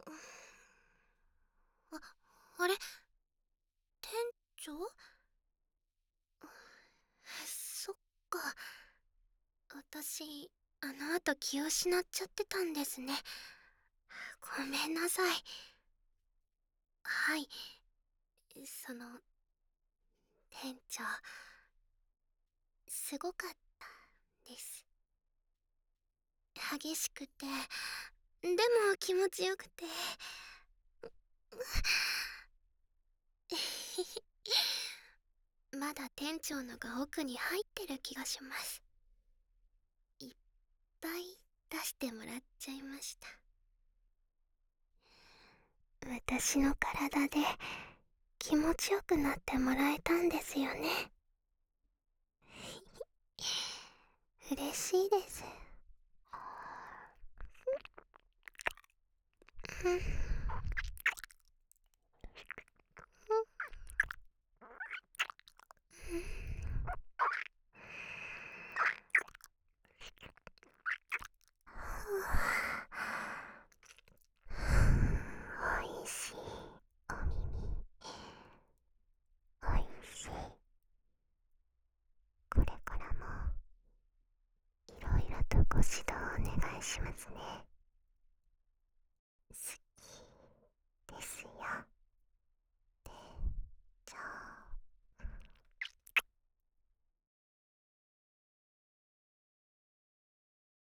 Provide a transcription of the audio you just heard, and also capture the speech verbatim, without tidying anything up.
あ、あれ、店長？そっか。私、あの後気を失っちゃってたんですね。ごめんなさい。はい。その、店長、すごかったです。激しくて、でも気持ちよくて。まだ店長のが奥に入ってる気がします。いっぱい出してもらっちゃいました。私の体で気持ちよくなってもらえたんですよね。嬉しいです。おいしいお耳、おいしい。これからもいろいろとご指導お願いしますね。